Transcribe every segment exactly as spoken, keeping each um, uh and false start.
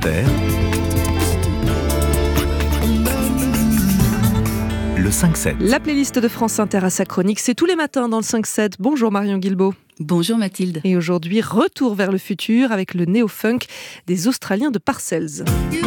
Inter, le cinq sept. La playlist de France Inter à sa chronique, c'est tous les matins dans le cinq sept. Bonjour Marion Guilbault. Bonjour Mathilde. Et aujourd'hui, retour vers le futur avec le néo-funk des Australiens de Parcells.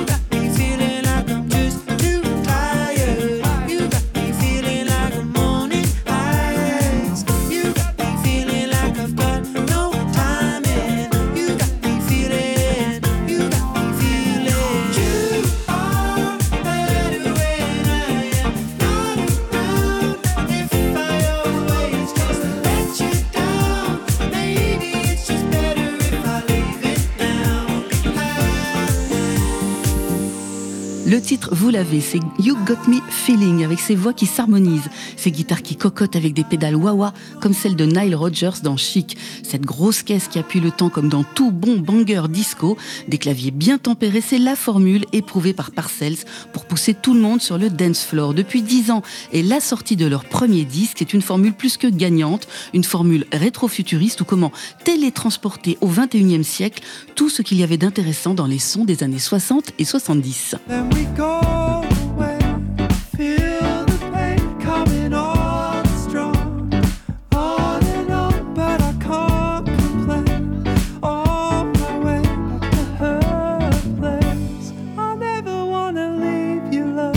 Le titre, vous l'avez, c'est You Got Me Feeling, avec ses voix qui s'harmonisent, ses guitares qui cocotent avec des pédales wah-wah, comme celle de Nile Rodgers dans Chic. Cette grosse caisse qui appuie le temps comme dans tout bon banger disco, des claviers bien tempérés, c'est la formule éprouvée par Parcells pour pousser tout le monde sur le dance floor. Depuis dix ans et la sortie de leur premier disque, c'est une formule plus que gagnante, une formule rétro-futuriste ou comment télétransporter au vingt et unième siècle tout ce qu'il y avait d'intéressant dans les sons des années soixante et soixante-dix. We go away, feel the pain coming on strong, on and on, but I can't complain. On my way back to her place, I never wanna leave you, love.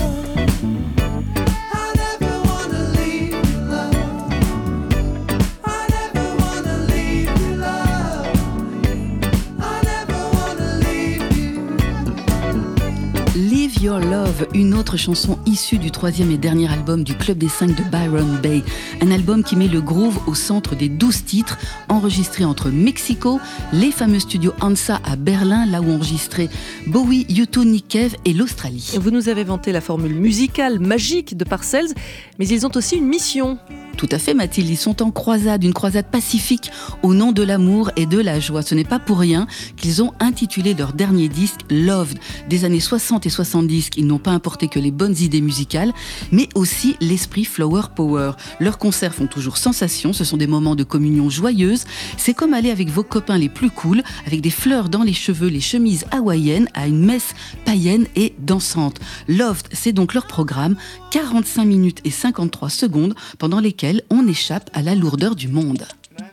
I never wanna leave you, love. I never wanna leave you, love. I never wanna leave you. Leave Your Love, une autre chanson issue du troisième et dernier album du Club des Cinq de Byron Bay. Un album qui met le groove au centre des douze titres, enregistrés entre Mexico, les fameux studios Hansa à Berlin, là où enregistré Bowie, U deux, Nick Cave et l'Australie. Vous nous avez vanté la formule musicale magique de Parcells, mais ils ont aussi une mission. Tout à fait Mathilde, ils sont en croisade, une croisade pacifique au nom de l'amour et de la joie. Ce n'est pas pour rien qu'ils ont intitulé leur dernier disque Loved. Des années soixante et soixante-dix, ils n'ont pas importé que les bonnes idées musicales, mais aussi l'esprit Flower Power. Leurs concerts font toujours sensation, ce sont des moments de communion joyeuse. C'est comme aller avec vos copains les plus cool, avec des fleurs dans les cheveux, les chemises hawaïennes, à une messe païenne et dansante. Loved, c'est donc leur programme, quarante-cinq minutes et cinquante-trois secondes, pendant lesquelles on échappe à la lourdeur du monde.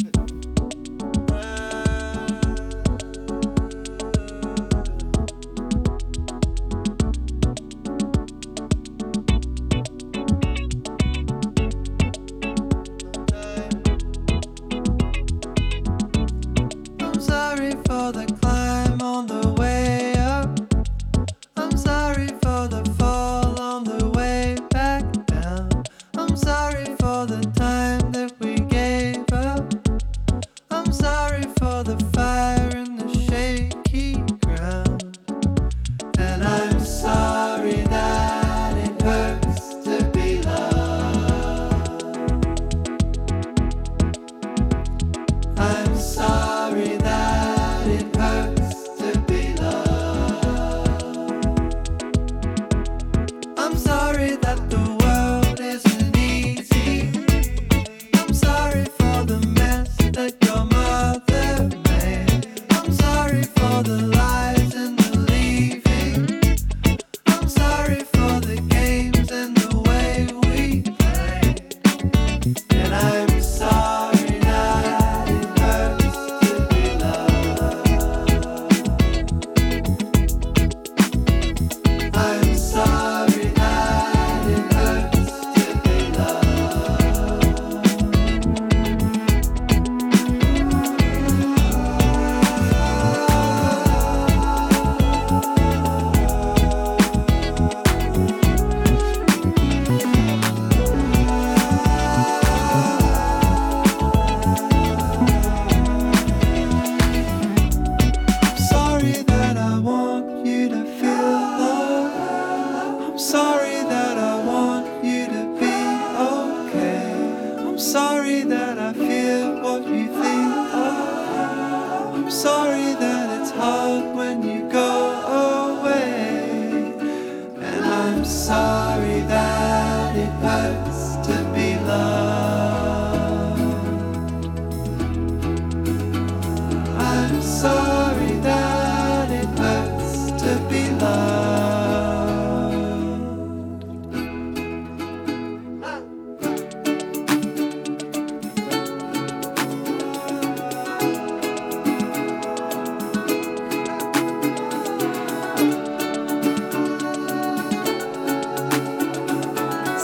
I'm sorry for the climb on the way up. I'm sorry for the fall on the way back down. I'm sorry for the time that we gave up.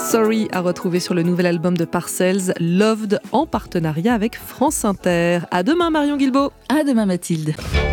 Sorry à retrouver sur le nouvel album de Parcells, Loved, en partenariat avec France Inter. À demain Marion Guilbault. À demain Mathilde.